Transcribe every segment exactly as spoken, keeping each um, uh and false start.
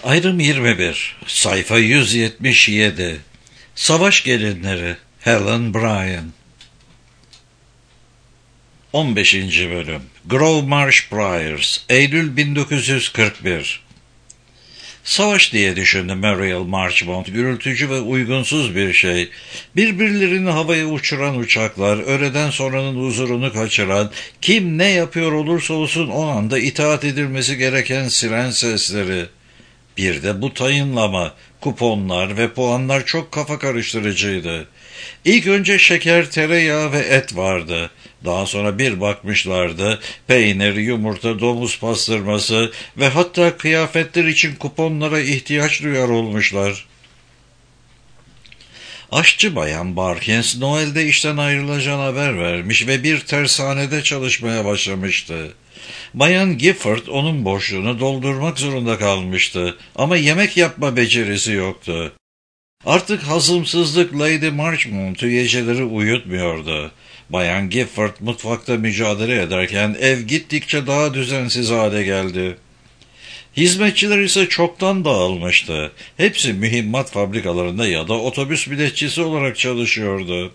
Ayrım yirmi bir, sayfa yüz yetmiş yedi. Savaş Gelinleri, Helen Bryan. on beşinci bölüm. Grove Marsh Briars, Eylül bin dokuz yüz kırk bir. Savaş diye düşündü Muriel Marchmont, gürültücü ve uygunsuz bir şey. Birbirlerini havaya uçuran uçaklar, öğleden sonranın huzurunu kaçıran, kim ne yapıyor olursa olsun o anda itaat edilmesi gereken siren sesleri. Bir de bu tayinlama, kuponlar ve puanlar çok kafa karıştırıcıydı. İlk önce şeker, tereyağı ve et vardı. Daha sonra bir bakmışlardı, peynir, yumurta, domuz pastırması ve hatta kıyafetler için kuponlara ihtiyaç duyar olmuşlar. Aşçı bayan Barkins, Noel'de işten ayrılacağını haber vermiş ve bir tersanede çalışmaya başlamıştı. Bayan Gifford onun boşluğunu doldurmak zorunda kalmıştı ama yemek yapma becerisi yoktu. Artık hazımsızlık Lady Marchmont'u geceleri uyutmuyordu. Bayan Gifford mutfakta mücadele ederken ev gittikçe daha düzensiz hale geldi. Hizmetçiler ise çoktan dağılmıştı. Hepsi mühimmat fabrikalarında ya da otobüs biletçisi olarak çalışıyordu.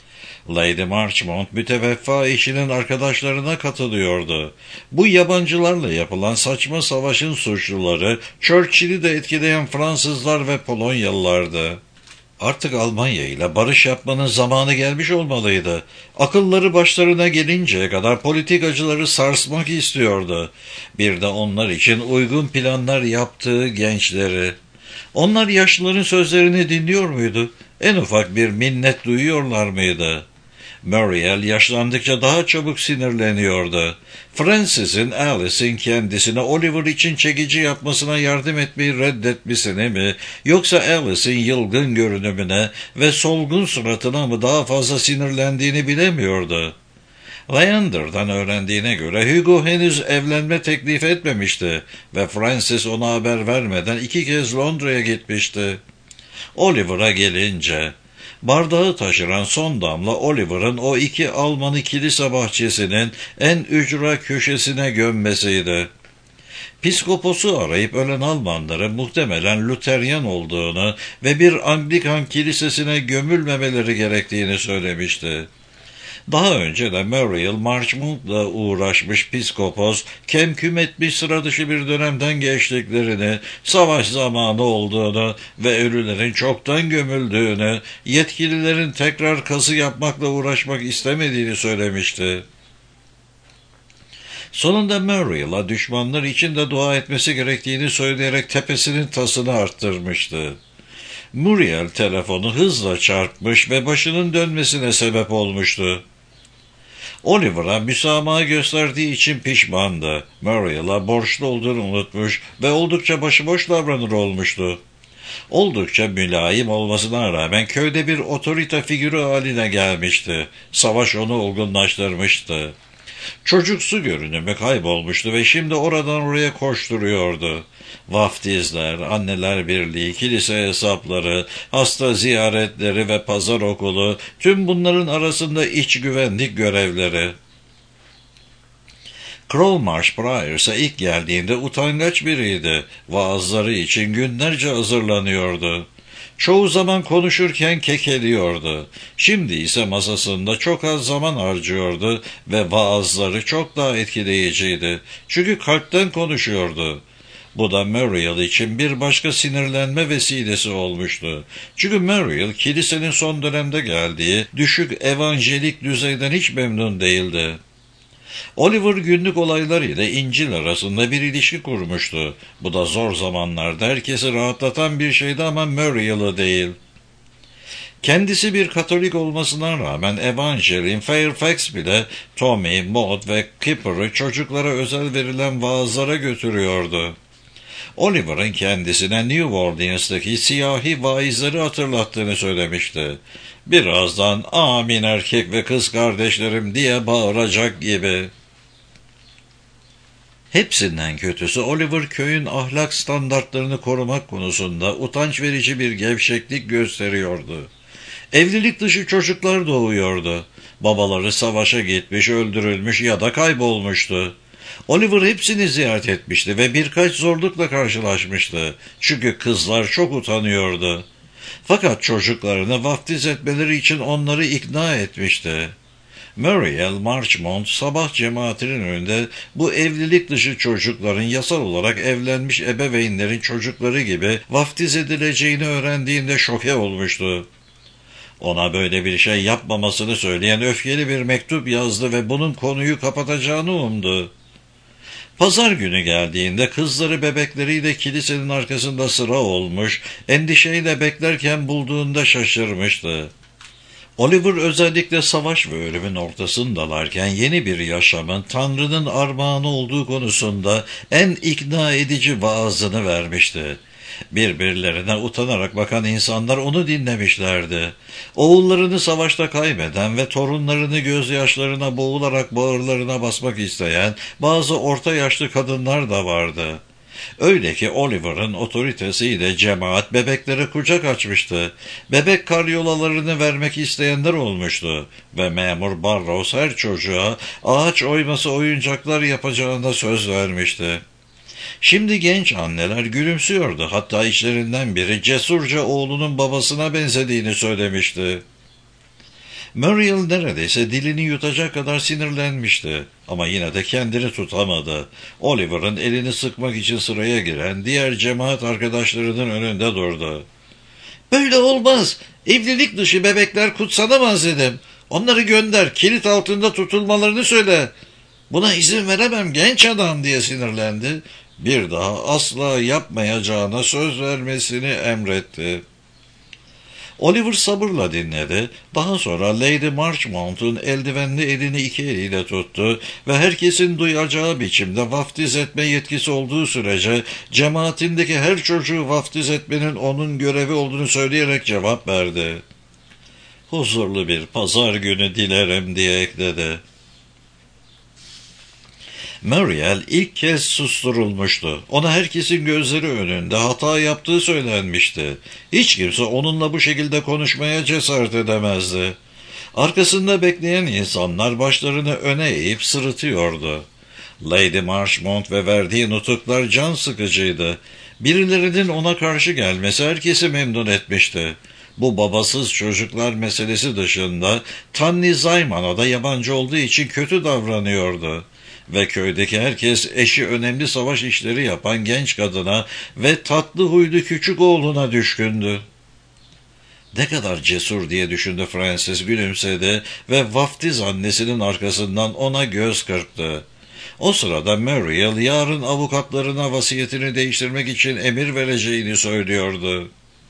Lady Marchmont müteveffa eşinin arkadaşlarına katılıyordu. Bu yabancılarla yapılan saçma savaşın suçluları, Churchill'i de etkileyen Fransızlar ve Polonyalılardı. Artık Almanya ile barış yapmanın zamanı gelmiş olmalıydı. Akılları başlarına gelinceye kadar politikacıları sarsmak istiyordu. Bir de onlar için uygun planlar yaptığı gençleri. Onlar yaşlıların sözlerini dinliyor muydu? En ufak bir minnet duyuyorlar mıydı? Muriel yaşlandıkça daha çabuk sinirleniyordu. Francis'in Alice'in kendisine Oliver için çekici yapmasına yardım etmeyi reddetmesine mi, yoksa Alice'in yılgın görünümüne ve solgun suratına mı daha fazla sinirlendiğini bilemiyordu. Leander'dan öğrendiğine göre Hugo henüz evlenme teklif etmemişti ve Francis ona haber vermeden iki kez Londra'ya gitmişti. Oliver'a gelince, bardağı taşıran son damla Oliver'ın o iki Almanı kilise bahçesinin en ücra köşesine gömmesiydi. Piskoposu arayıp ölen Almanların muhtemelen Luteryan olduğunu ve bir Anglikan kilisesine gömülmemeleri gerektiğini söylemişti. Daha önce de Muriel Marchmont'la uğraşmış piskopos, kemküm etmiş sıra dışı bir dönemden geçtiklerini, savaş zamanı olduğunu ve ölülerin çoktan gömüldüğünü, yetkililerin tekrar kazı yapmakla uğraşmak istemediğini söylemişti. Sonunda Muriel'a düşmanlar için de dua etmesi gerektiğini söyleyerek tepesinin tasını arttırmıştı. Muriel telefonu hızla çarpmış ve başının dönmesine sebep olmuştu. Oliver'a müsamaha gösterdiği için pişmandı. Muriel'a borçlu olduğunu unutmuş ve oldukça başıboş davranır olmuştu. Oldukça mülayim olmasına rağmen köyde bir otorite figürü haline gelmişti. Savaş onu olgunlaştırmıştı. Çocuksu görünümü kaybolmuştu ve şimdi oradan oraya koşturuyordu. Vaftizler, anneler birliği, kilise hesapları, hasta ziyaretleri ve pazar okulu, tüm bunların arasında iç güvenlik görevleri. Grove Marsh Briars'a ilk geldiğinde utangaç biriydi. Vaazları için günlerce hazırlanıyordu. Çoğu zaman konuşurken kekeliyordu. Şimdi ise masasında çok az zaman harcıyordu ve vaazları çok daha etkileyiciydi. Çünkü kalpten konuşuyordu. Bu da Muriel için bir başka sinirlenme vesilesi olmuştu. Çünkü Muriel, kilisenin son dönemde geldiği düşük evanjelik düzeyden hiç memnun değildi. Oliver günlük olaylar ile İncil arasında bir ilişki kurmuştu. Bu da zor zamanlarda herkesi rahatlatan bir şeydi ama Muriel'ı değil. Kendisi bir Katolik olmasına rağmen Evangeline Fairfax bile Tommy, Maud ve Kipper'ı çocuklara özel verilen vaazlara götürüyordu. Oliver'ın kendisine New Orleans'taki siyahi vaizleri hatırlattığını söylemişti. Birazdan "Amin erkek ve kız kardeşlerim" diye bağıracak gibi. Hepsinden kötüsü Oliver köyün ahlak standartlarını korumak konusunda utanç verici bir gevşeklik gösteriyordu. Evlilik dışı çocuklar doğuyordu. Babaları savaşa gitmiş, öldürülmüş ya da kaybolmuştu. Oliver hepsini ziyaret etmişti ve birkaç zorlukla karşılaşmıştı. Çünkü kızlar çok utanıyordu. Fakat çocuklarını vaftiz etmeleri için onları ikna etmişti. Muriel Marchmont sabah cemaatinin önünde bu evlilik dışı çocukların yasal olarak evlenmiş ebeveynlerin çocukları gibi vaftiz edileceğini öğrendiğinde şoke olmuştu. Ona böyle bir şey yapmamasını söyleyen öfkeli bir mektup yazdı ve bunun konuyu kapatacağını umdu. Pazar günü geldiğinde kızları bebekleriyle kilisenin arkasında sıra olmuş, endişeyle beklerken bulduğunda şaşırmıştı. Oliver özellikle savaş ve ölümün ortasındalarken yeni bir yaşamın Tanrı'nın armağanı olduğu konusunda en ikna edici vaazını vermişti. Birbirlerine utanarak bakan insanlar onu dinlemişlerdi. Oğullarını savaşta kaybeden ve torunlarını gözyaşlarına boğularak bağırlarına basmak isteyen bazı orta yaşlı kadınlar da vardı. Öyle ki Oliver'ın otoritesiyle cemaat bebeklere kucak açmıştı. Bebek karyolalarını vermek isteyenler olmuştu ve memur Barrows her çocuğa ağaç oyması oyuncaklar yapacağına söz vermişti. Şimdi genç anneler gülümsüyordu. Hatta içlerinden biri cesurca oğlunun babasına benzediğini söylemişti. Muriel neredeyse dilini yutacak kadar sinirlenmişti. Ama yine de kendini tutamadı. Oliver'ın elini sıkmak için sıraya giren diğer cemaat arkadaşlarının önünde durdu. "Böyle olmaz. Evlilik dışı bebekler kutsanamaz dedim. Onları gönder, kilit altında tutulmalarını söyle." "Buna izin veremem genç adam," diye sinirlendi. Bir daha asla yapmayacağına söz vermesini emretti. Oliver sabırla dinledi. Daha sonra Lady Marchmont'un eldivenli elini iki eliyle tuttu ve herkesin duyacağı biçimde vaftiz etme yetkisi olduğu sürece cemaatindeki her çocuğu vaftiz etmenin onun görevi olduğunu söyleyerek cevap verdi. "Huzurlu bir pazar günü dilerim," diye ekledi. Muriel ilk kez susturulmuştu. Ona herkesin gözleri önünde hata yaptığı söylenmişti. Hiç kimse onunla bu şekilde konuşmaya cesaret edemezdi. Arkasında bekleyen insanlar başlarını öne eğip sırıtıyordu. Lady Marchmont ve verdiği nutuklar can sıkıcıydı. Birilerinin ona karşı gelmesi herkesi memnun etmişti. Bu babasız çocuklar meselesi dışında Tanni Zayman'a da yabancı olduğu için kötü davranıyordu. Ve köydeki herkes eşi önemli savaş işleri yapan genç kadına ve tatlı huylu küçük oğluna düşkündü. "Ne kadar cesur," diye düşündü Francis, gülümsedi ve vaftiz annesinin arkasından ona göz kırptı. O sırada Muriel yarın avukatlarına vasiyetini değiştirmek için emir vereceğini söylüyordu.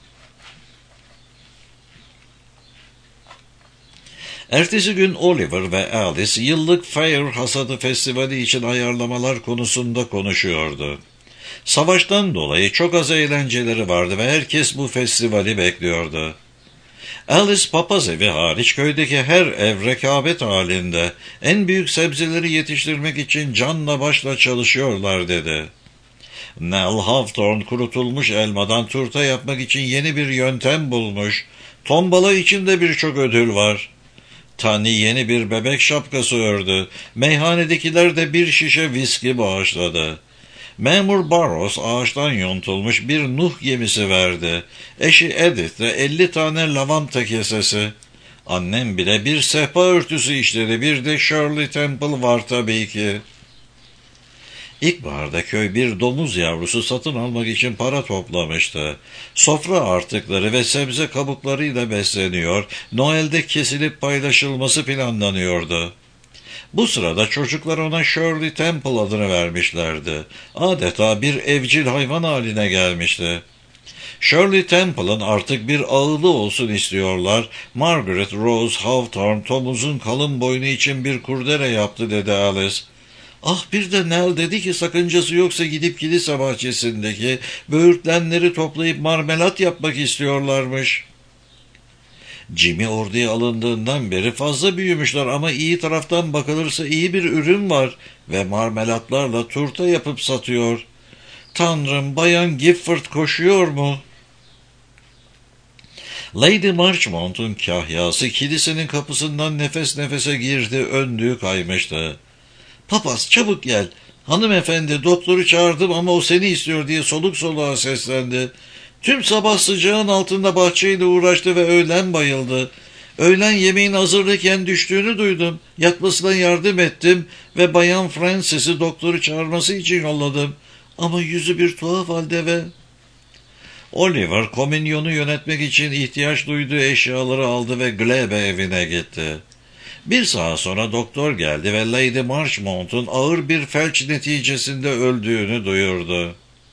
Ertesi gün Oliver ve Alice yıllık Fair Hasadı Festivali için ayarlamalar konusunda konuşuyordu. Savaştan dolayı çok az eğlenceleri vardı ve herkes bu festivali bekliyordu. Alice papaz evi hariç köydeki her ev rekabet halinde, en büyük sebzeleri yetiştirmek için canla başla çalışıyorlar dedi. Nell Hawthorne kurutulmuş elmadan turta yapmak için yeni bir yöntem bulmuş. Tombala içinde birçok ödül var. Tani yeni bir bebek şapkası ördü. Meyhanedekiler de bir şişe viski bağışladı. Memur Barrows ağaçtan yontulmuş bir Nuh gemisi verdi. Eşi Edith de elli tane lavanta kesesi. Annem bile bir sehpa örtüsü işledi. Bir de Shirley Temple var tabii ki. İlkbaharda köy bir domuz yavrusu satın almak için para toplamıştı. Sofra artıkları ve sebze kabuklarıyla besleniyor, Noel'de kesilip paylaşılması planlanıyordu. Bu sırada çocuklar ona Shirley Temple adını vermişlerdi. Adeta bir evcil hayvan haline gelmişti. Shirley Temple'ın artık bir ağılı olsun istiyorlar. Margaret Rose Hawthorne Tom'uzun kalın boynu için bir kurdele yaptı dedi Alice. Ah bir de Nell dedi ki sakıncası yoksa gidip kilise bahçesindeki böğürtlenleri toplayıp marmelat yapmak istiyorlarmış. Jimmy orduya alındığından beri fazla büyümüşler ama iyi taraftan bakılırsa iyi bir ürün var ve marmelatlarla turta yapıp satıyor. Tanrım, Bayan Gifford koşuyor mu? Lady Marchmont'un kahyası kilisenin kapısından nefes nefese girdi, önlüğü kaymıştı. Papaz çabuk gel, Hanımefendi, doktoru çağırdım ama o seni istiyor diye soluk soluğa seslendi. Tüm sabah sıcağın altında bahçeyle uğraştı ve öğlen bayıldı. Öğlen yemeğin hazırlıkken düştüğünü duydum. Yatmasına yardım ettim ve Bayan Frances'i doktoru çağırması için yolladım. Ama yüzü bir tuhaf halde ve... Oliver, komünyonu yönetmek için ihtiyaç duyduğu eşyaları aldı ve Glebe evine gitti. Bir saat sonra doktor geldi ve Lady Marchmont'un ağır bir felç neticesinde öldüğünü duyurdu.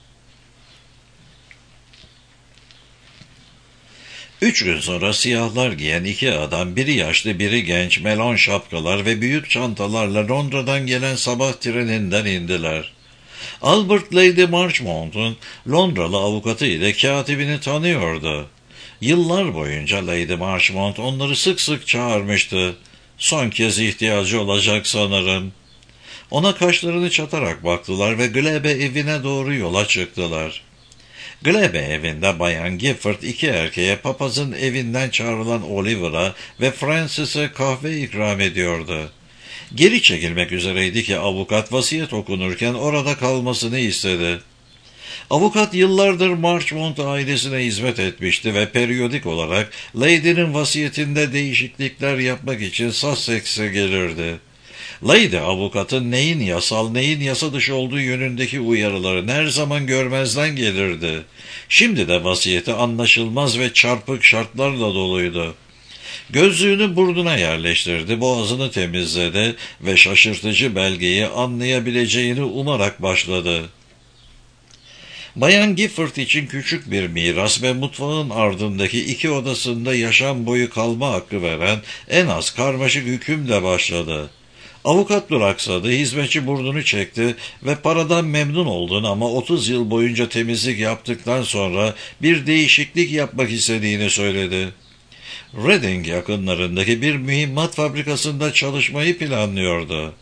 Üç gün sonra siyahlar giyen iki adam, biri yaşlı biri genç, melon şapkalar ve büyük çantalarla Londra'dan gelen sabah treninden indiler. Albert, Lady Marchmont'un Londralı avukatı ile katibini tanıyordu. Yıllar boyunca Lady Marchmont onları sık sık çağırmıştı. Son kez ihtiyacı olacak sanırım. Ona kaşlarını çatarak baktılar ve Glebe evine doğru yola çıktılar. Glebe evinde Bayan Gifford iki erkeğe papazın evinden çağrılan Oliver'a ve Frances'e kahve ikram ediyordu. Geri çekilmek üzereydi ki avukat vasiyet okunurken orada kalmasını istedi. Avukat yıllardır Marchmont ailesine hizmet etmişti ve periyodik olarak Lady'nin vasiyetinde değişiklikler yapmak için Sussex'e gelirdi. Lady, avukatın neyin yasal neyin yasa dışı olduğu yönündeki uyarılarını her zaman görmezden gelirdi. Şimdi de vasiyeti anlaşılmaz ve çarpık şartlarla doluydu. Gözlüğünü burnuna yerleştirdi, boğazını temizledi ve şaşırtıcı belgeyi anlayabileceğini umarak başladı. Bayan Gifford için küçük bir miras ve mutfağın ardındaki iki odasında yaşam boyu kalma hakkı veren en az karmaşık hükümle başladı. Avukat duraksadı, hizmetçi burnunu çekti ve paradan memnun olduğunu ama otuz yıl boyunca temizlik yaptıktan sonra bir değişiklik yapmak istediğini söyledi. Reading yakınlarındaki bir mühimmat fabrikasında çalışmayı planlıyordu.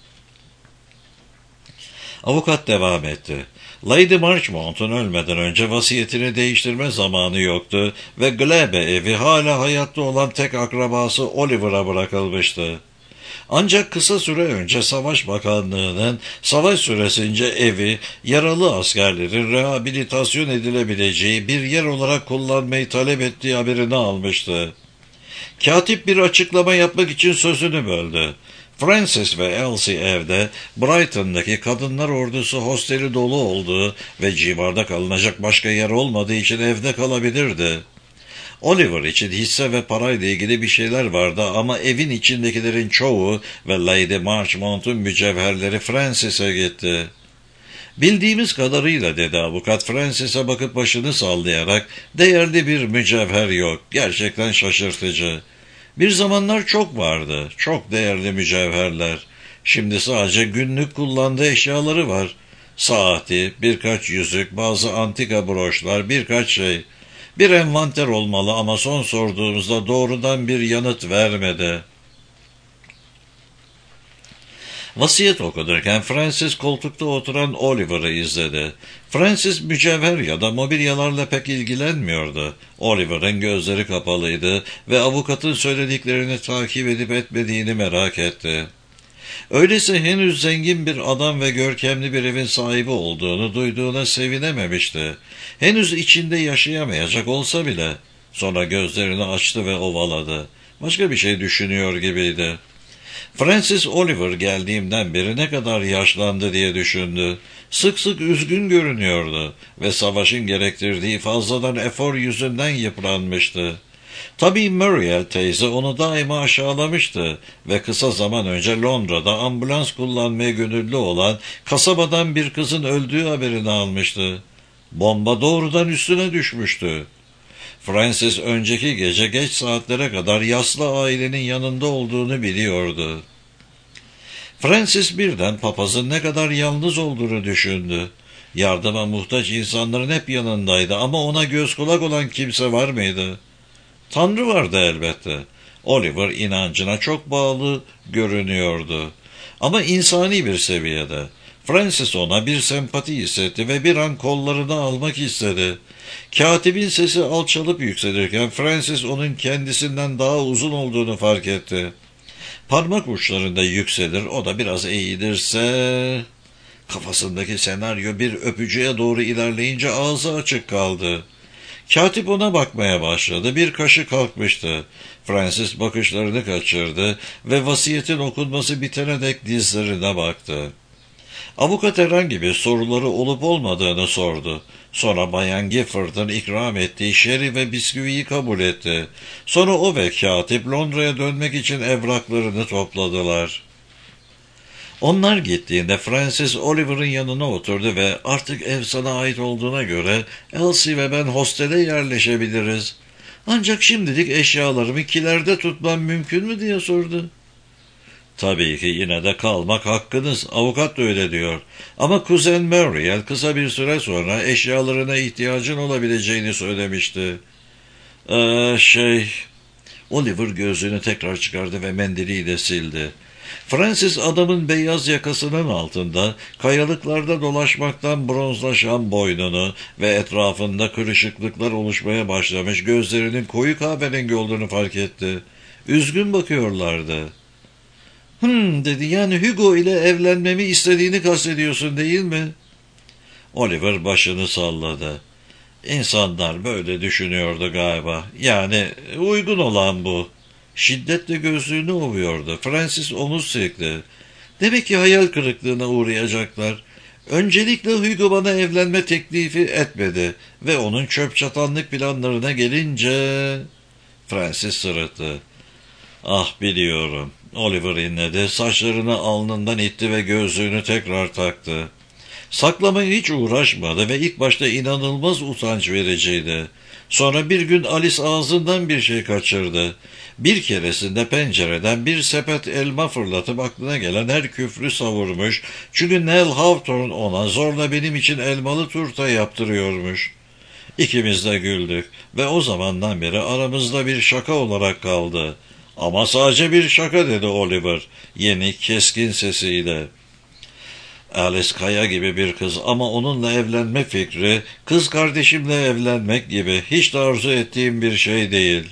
Avukat devam etti. Lady Marchmont'un ölmeden önce vasiyetini değiştirme zamanı yoktu ve Glebe evi hala hayatta olan tek akrabası Oliver'a bırakılmıştı. Ancak kısa süre önce Savaş Bakanlığı'nın savaş süresince evi yaralı askerlerin rehabilitasyon edilebileceği bir yer olarak kullanmayı talep ettiği haberini almıştı. Katip bir açıklama yapmak için sözünü böldü. Frances ve Elsie evde, Brighton'daki kadınlar ordusu hosteli dolu olduğu ve civarda kalınacak başka yer olmadığı için evde kalabilirdi. Oliver için hisse ve parayla ilgili bir şeyler vardı ama evin içindekilerin çoğu ve Lady Marchmont'un mücevherleri Frances'e gitti. Bildiğimiz kadarıyla, dedi avukat Frances'e bakıp başını sallayarak, değerli bir mücevher yok. Gerçekten şaşırtıcı. Bir zamanlar çok vardı, çok değerli mücevherler. Şimdi sadece günlük kullandığı eşyaları var. Saati, birkaç yüzük, bazı antika broşlar, birkaç şey. Bir envanter olmalı ama son sorduğumuzda doğrudan bir yanıt vermedi. Vasiyet okunurken Francis koltukta oturan Oliver'ı izledi. Francis mücevher ya da mobilyalarla pek ilgilenmiyordu. Oliver'ın gözleri kapalıydı ve avukatın söylediklerini takip edip etmediğini merak etti. Öyleyse henüz zengin bir adam ve görkemli bir evin sahibi olduğunu duyduğuna sevinememişti. Henüz içinde yaşayamayacak olsa bile. Sonra gözlerini açtı ve ovaladı. Başka bir şey düşünüyor gibiydi. Francis, Oliver geldiğimden beri ne kadar yaşlandı diye düşündü. Sık sık üzgün görünüyordu ve savaşın gerektirdiği fazladan efor yüzünden yıpranmıştı. Tabii Muriel teyze onu daima aşağılamıştı ve kısa zaman önce Londra'da ambulans kullanmaya gönüllü olan kasabadan bir kızın öldüğü haberini almıştı. Bomba doğrudan üstüne düşmüştü. Francis önceki gece geç saatlere kadar yaslı ailenin yanında olduğunu biliyordu. Francis birden papazın ne kadar yalnız olduğunu düşündü. Yardıma muhtaç insanların hep yanındaydı ama ona göz kulak olan kimse var mıydı? Tanrı vardı elbette. Oliver inancına çok bağlı görünüyordu. Ama insani bir seviyede. Francis ona bir sempati hissetti ve bir an kollarını almak istedi. Katibin sesi alçalıp yükselirken Francis onun kendisinden daha uzun olduğunu fark etti. Parmak uçlarında yükselir, o da biraz eğilirse... Kafasındaki senaryo bir öpücüğe doğru ilerleyince ağzı açık kaldı. Katip ona bakmaya başladı. Bir kaşı kalkmıştı. Francis bakışlarını kaçırdı ve vasiyetin okunması bitene dek dizlerine baktı. Avukat herhangi bir soruları olup olmadığını sordu. Sonra Bayan Gifford'ın ikram ettiği şeri ve bisküviyi kabul etti. Sonra o ve katip Londra'ya dönmek için evraklarını topladılar. Onlar gittiğinde Francis Oliver'ın yanına oturdu ve artık ev sana ait olduğuna göre Elsie ve ben hostele yerleşebiliriz. Ancak şimdilik eşyalarımı kilerde tutmam mümkün mü diye sordu. Tabii ki yine de kalmak hakkınız. Avukat da öyle diyor. Ama kuzen Muriel kısa bir süre sonra eşyalarına ihtiyacın olabileceğini söylemişti. Ee, şey... Oliver gözlüğünü tekrar çıkardı ve mendiliyle sildi. Francis adamın beyaz yakasının altında kayalıklarda dolaşmaktan bronzlaşan boynunu ve etrafında kırışıklıklar oluşmaya başlamış gözlerinin koyu kahverengi olduğunu fark etti. Üzgün bakıyorlardı. Hmm dedi, yani Hugo ile evlenmemi istediğini kastediyorsun değil mi? Oliver başını salladı. İnsanlar böyle düşünüyordu galiba. Yani uygun olan bu. Şiddetle gözlüğünü ovuyordu. Francis omuz silkti. Demek ki hayal kırıklığına uğrayacaklar. Öncelikle Hugo bana evlenme teklifi etmedi ve onun çöp çatanlık planlarına gelince... Francis sırıttı. Ah biliyorum. Oliver inledi. Saçlarını alnından itti ve gözlüğünü tekrar taktı. Saklamaya hiç uğraşmadı ve ilk başta inanılmaz utanç vericiydi. Sonra bir gün Alice ağzından bir şey kaçırdı. Bir keresinde pencereden bir sepet elma fırlatıp aklına gelen her küfrü savurmuş. Çünkü Nell Hawthorne ona zorla benim için elmalı turta yaptırıyormuş. İkimiz de güldük ve o zamandan beri aramızda bir şaka olarak kaldı. Ama sadece bir şaka dedi Oliver, yeni keskin sesiyle. Alice Kaya gibi bir kız ama onunla evlenme fikri, kız kardeşimle evlenmek gibi hiç de arzu ettiğim bir şey değil.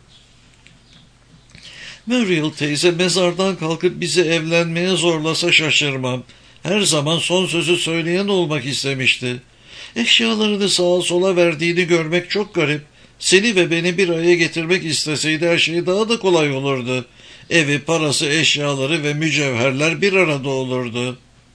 Muriel teyze mezardan kalkıp bizi evlenmeye zorlasa şaşırmam. Her zaman son sözü söyleyen olmak istemişti. Eşyalarını sağa sola verdiğini görmek çok garip. Seni ve beni bir araya getirmek isteseydi her şey daha da kolay olurdu. Evi, parası, eşyaları ve mücevherler bir arada olurdu.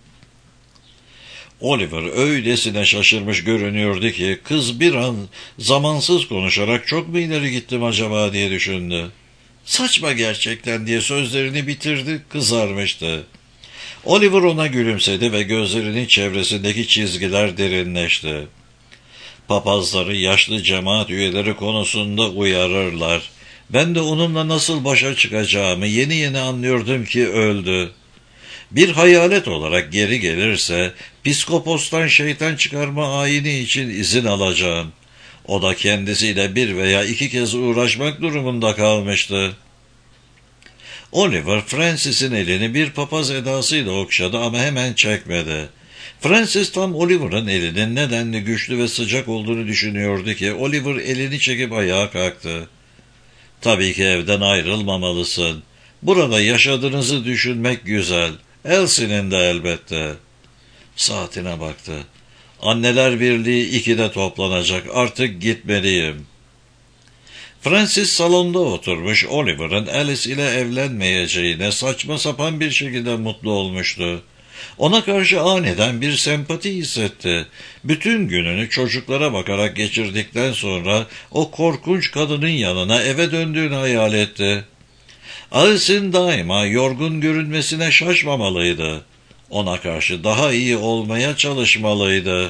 Oliver öylesine şaşırmış görünüyordu ki kız bir an zamansız konuşarak çok mu ileri gittim acaba diye düşündü. Saçma gerçekten diye sözlerini bitirdi, kızarmıştı. Oliver ona gülümsedi ve gözlerinin çevresindeki çizgiler derinleşti. Papazları yaşlı cemaat üyeleri konusunda uyarırlar. Ben de onunla nasıl başa çıkacağımı yeni yeni anlıyordum ki öldü. Bir hayalet olarak geri gelirse piskopostan şeytan çıkarma ayini için izin alacağım. O da kendisiyle bir veya iki kez uğraşmak durumunda kalmıştı. Oliver Francis'in elini bir papaz edasıyla okşadı ama hemen çekmedi. Francis tam Oliver'ın elinin nedenli güçlü ve sıcak olduğunu düşünüyordu ki Oliver elini çekip ayağa kalktı. Tabii ki evden ayrılmamalısın. Burada yaşadığınızı düşünmek güzel. Elsie'nin de elbette. Saatine baktı. Anneler Birliği ikide toplanacak. Artık gitmeliyim. Francis salonda oturmuş Oliver'ın Alice ile evlenmeyeceğine saçma sapan bir şekilde mutlu olmuştu. Ona karşı aniden bir sempati hissetti. Bütün gününü çocuklara bakarak geçirdikten sonra o korkunç kadının yanına eve döndüğünü hayal etti. Alice'in daima yorgun görünmesine şaşmamalıydı. Ona karşı daha iyi olmaya çalışmalıydı.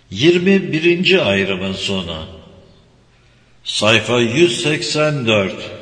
yirmi birinci ayrımın sonu. Sayfa yüz seksen dört.